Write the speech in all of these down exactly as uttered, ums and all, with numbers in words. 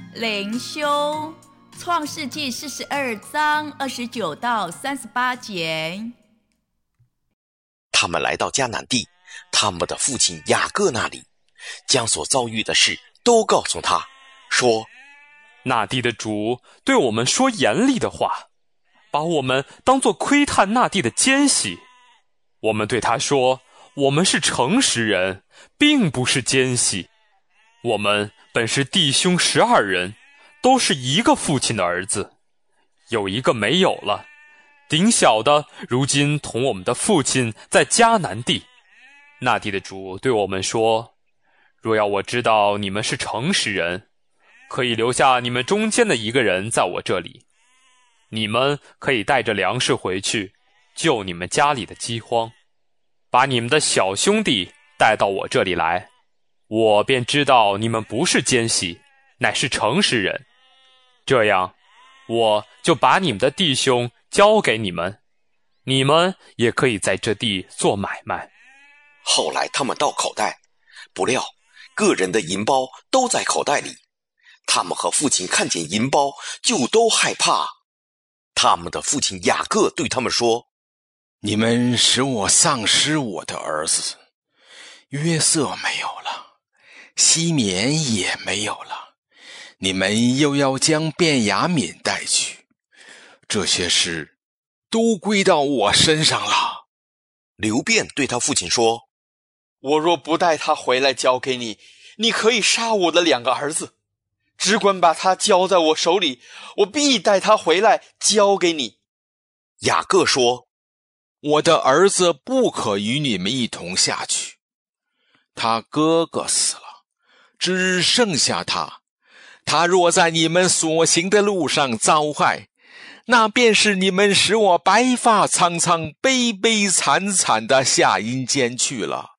灵修创世纪四十二章二十九到三十八节。 他们来到迦南地，他们的父亲雅各那里，将所遭遇的事都告诉他，说： 那地的主对我们说严厉的话，把我们当作窥探那地的奸细。我们对他说，我们是诚实人，并不是奸细。我们本是弟兄十二人，都是一个父亲的儿子，有一个没有了，顶小的如今同我们的父亲在迦南地。那地的主对我们说，若要我知道你们是诚实人，可以留下你们中间的一个人在我这里，你们可以带着粮食回去，救你们家里的饥荒，把你们的小兄弟带到我这里来，我便知道你们不是奸细，乃是诚实人。这样，我就把你们的弟兄交给你们，你们也可以在这地做买卖。 后来他们到口袋，不料个人的银包都在口袋里。他们和父亲看见银包，就都害怕。他们的父亲雅各对他们说： 你们使我丧失我的儿子，约瑟没有了，西缅也没有了，你们又要将便雅悯带去，这些事都归到我身上了。 流便对他父亲说： 我若不带他回来交给你，你可以杀我的两个儿子，只管把他交在我手里，我必带他回来交给你。 雅各说： 我的儿子不可与你们一同下去，他哥哥死了，只剩下他，他若在你们所行的路上遭害，那便是你们使我白发苍苍、悲悲惨惨的下阴间去了。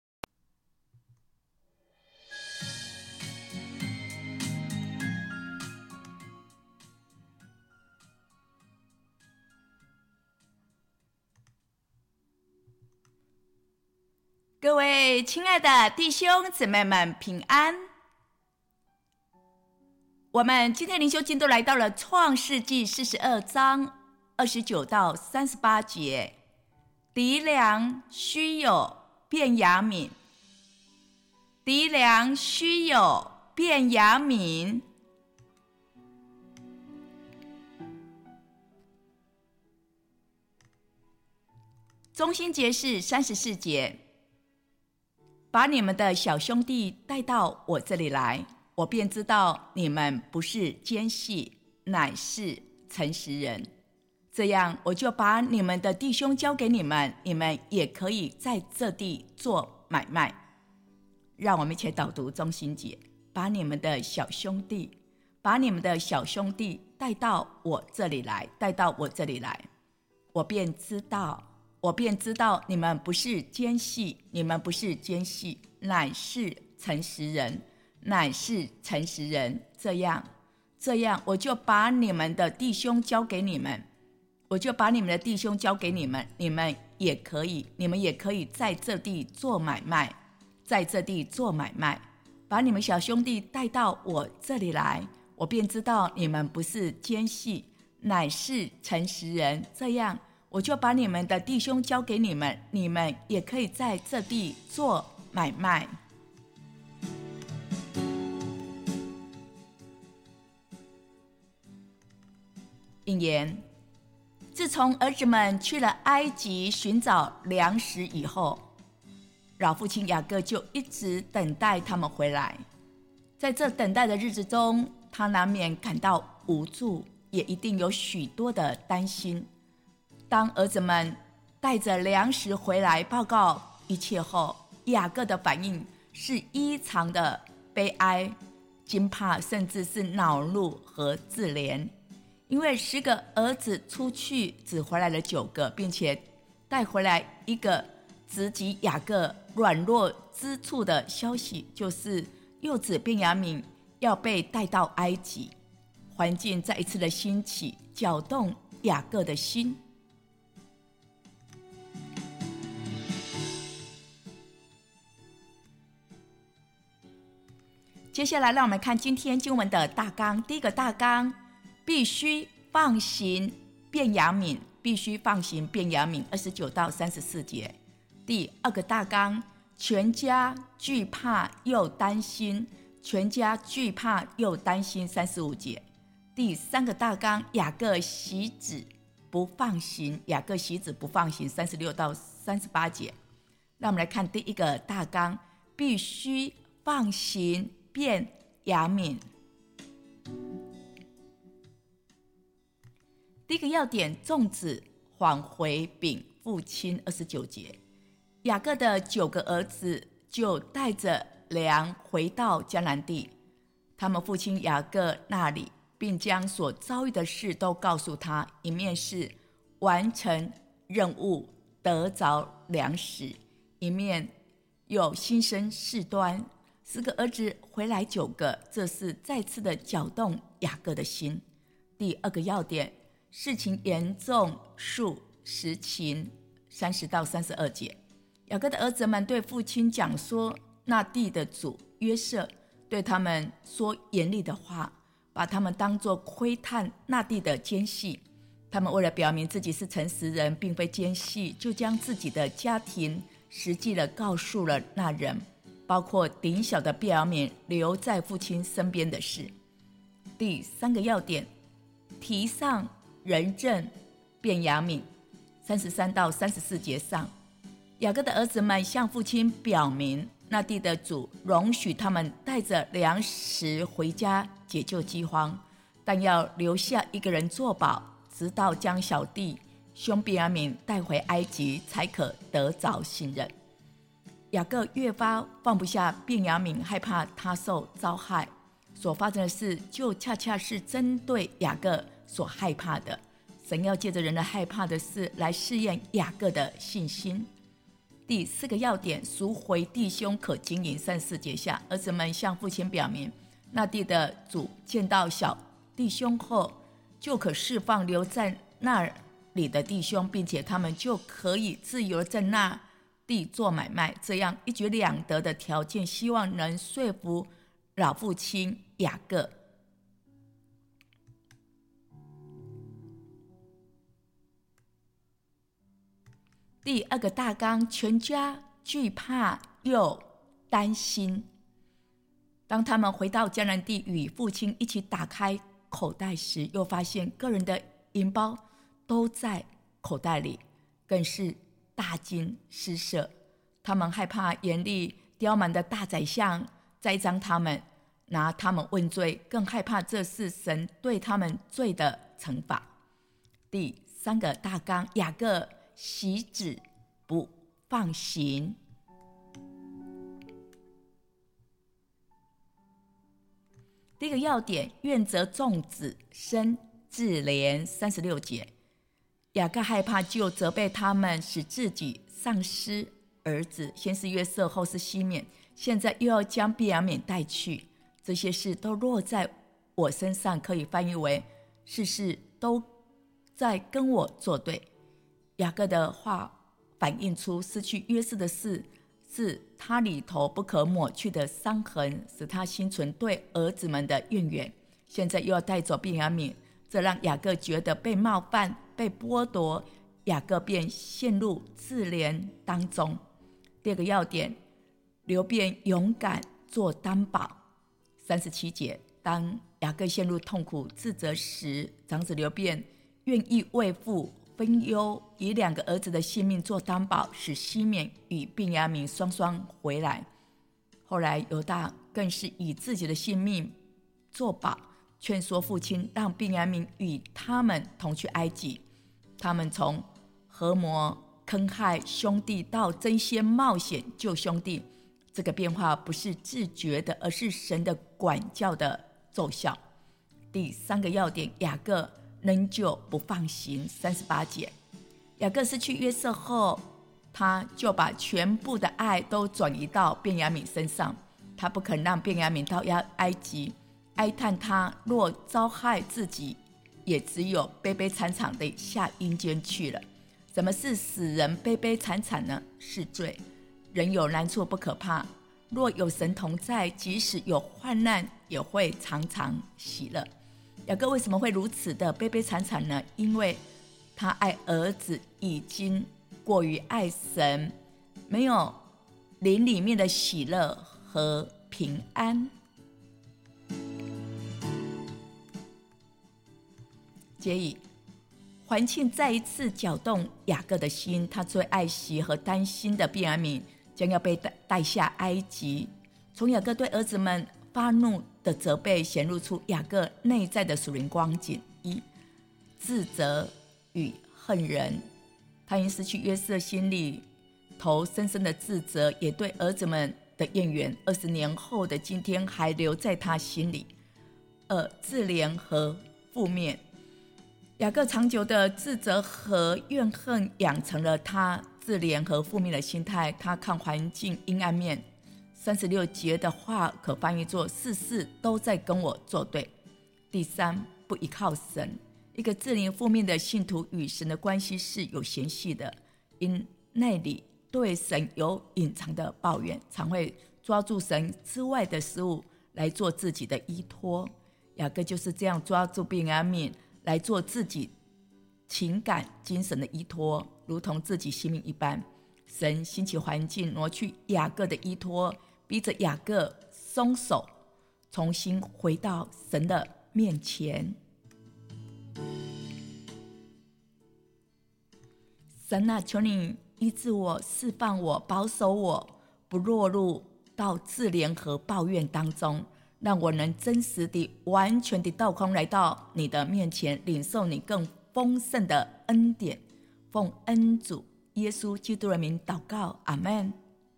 各位亲爱的弟兄姊妹们平安。我们今天灵修进度来到了创世纪四十二章二十九到三十八节。敌粮须有便雅悯，敌粮须有便雅悯。中心节是三十四节，把你们的小兄弟带到我这里来，我便知道你们不是奸细，乃是诚实人。这样，我就把你们的弟兄交给你们，你们也可以在这地做买卖。让我们一起导读中心节，把你们的小兄弟，把你们的小兄弟带到我这里来，带到我这里来，我便知道。我便知道你们不是奸细，你们不是奸细，乃是诚实人，乃是诚实人。这样，这样，我就把你们的弟兄交给你们，我就把你们的弟兄交给你们，你们也可以，你们也可以在这地做买卖，在这地做买卖，把你们小兄弟带到我这里来，我便知道你们不是奸细，乃是诚实人。这样，我就把你们的弟兄交给你们，你们也可以在这地做买卖。引言：自从儿子们去了埃及寻找粮食以后，老父亲雅各就一直等待他们回来。在这等待的日子中，他难免感到无助，也一定有许多的担心。当儿子们带着粮食回来报告一切后，雅各的反应是异常的悲哀、惊怕，甚至是恼怒和自怜。因为十个儿子出去只回来了九个，并且带回来一个直击雅各软弱之处的消息，就是幼子便雅悯要被带到埃及。环境再一次的兴起，搅动雅各的心。 接下来让我们看今天经文的大纲。第一个大纲，必须放行便雅悯，必须放行便雅悯，二十九到三十四节。第二个大纲，全家惧怕又担心，全家惧怕又担心，三十五节。第三个大纲，雅各息止不放行，雅各息止不放行，三十六到三十八节。让我们来看第一个大纲，必须放行便雅悯。第一个要点，众子返回禀父亲，二十九节。雅各的九个儿子就带着粮回到迦南地，他们父亲雅各那里，并将所遭遇的事都告诉他，一面是完成任务得着粮食，一面有心生事端。十个儿子回来九个，这是再次的搅动雅各的心。第二个要点，事情严重数实情，三十到三十二节。雅各的儿子们对父亲讲说，那地的主约瑟对他们说严厉的话，把他们当作窥探那地的奸细。他们为了表明自己是诚实人，并非奸细，就将自己的家庭实际的告诉了那人，包括顶小的便雅悯留在父亲身边的事。第三个要点，提上人证便雅悯，三十三到三十四节上，雅各的儿子们向父亲表明，那地的主容许他们带着粮食回家解救饥荒，但要留下一个人作保，直到将小弟兄便雅悯带回埃及，才可得着信任。雅各越发放不下便雅悯，害怕他受遭害，所发生的事就恰恰是针对雅各所害怕的。神要借着人的害怕的事来试验雅各的信心。第四个要点，赎回弟兄可经营，三十四节下，儿子们向父亲表明，那地的主见到小弟兄后，就可释放留在那里的弟兄，并且他们就可以自由在那地做买卖，这样一举两得的条件，希望能说服老父亲雅各。第二个大纲，全家惧怕又担心。当他们回到迦南地与父亲一起打开口袋时，又发现个人的银包都在口袋里，更是大惊失色。他们害怕严厉刁蛮的大宰相栽赃他们，拿他们问罪，更害怕这是神对他们罪的惩罚。第三个大纲，雅各息止不放行。第一个要点，愿责众子生自怜，三十六节。雅各害怕，就责备他们，使自己丧失儿子，先是约瑟，后是西缅，现在又要将便雅悯带去，这些事都落在我身上，可以翻译为事事都在跟我作对。雅各的话反映出失去约瑟的事是他里头不可抹去的伤痕，使他心存对儿子们的怨言。现在又要带走便雅悯，这让雅各觉得被冒犯、被剥夺，雅各便陷入自怜当中。第二个要点，流便勇敢做担保，三十七节。当雅各陷入痛苦自责时，长子流便愿意为父分忧，以两个儿子的性命做担保，使西缅与便雅悯双双回来。后来犹大更是以自己的性命作保，劝说父亲让便雅悯与他们同去埃及。他们从合谋坑害兄弟到争先冒险救兄弟，这个变化不是自觉的，而是神的管教的奏效。第三个要点，雅各仍旧不放行，三十八节。雅各失去约瑟后，他就把全部的爱都转移到便雅悯身上，他不肯让便雅悯到埃及，哀叹他若遭害自己，也只有悲悲惨惨的下阴间去了。什么是使人悲悲惨惨呢？是罪。人有难处不可怕， 若有神同在，即使有患难，也会常常喜乐。雅各为什么会如此的悲悲惨惨呢？因为他爱儿子已经过于爱神，没有灵里面的喜乐和平安。结语，环境再一次搅动雅各的心，他最爱惜和担心的便雅悯将要被带下埃及。从雅各对儿子们发怒的责备显露出雅各内在的属灵光景：一、自责与恨人。他因失去约瑟，心里头深深的自责，也对儿子们的怨言，二十年后的今天还留在他心里。二、自怜和负面。雅各长久的自责和怨恨养成了他自怜和负面的心态，他看环境阴暗面。三十六节的话可翻译作事事都在跟我作对。第三，不依靠神。一个自怜负面的信徒与神的关系是有嫌隙的，因内里对神有隐藏的抱怨，常会抓住神之外的事物来做自己的依托。雅各就是这样抓住便雅悯来做自己情感精神的依托，如同自己性命一般。神兴起环境挪去雅各的依托，逼着雅各松手，重新回到神的面前。神啊，求你医治我，释放我，保守我，不落入到自怜和抱怨当中，让我能真实地完全地倒空来到你的面前，领受你更丰盛的恩典。奉恩主耶稣基督的名祷告，阿们。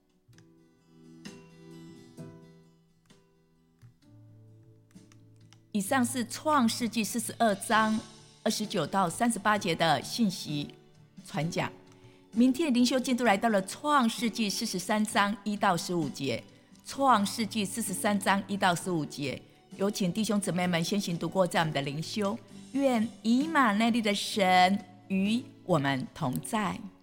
以上是创世纪四十二章二十九到三十八节的信息传讲。明天的灵修进度来到了创世纪四十三章一到十五节。创世纪四十三章一到十五节，有请弟兄姊妹们先行读过这样的灵修。愿以马内利的神与我们同在。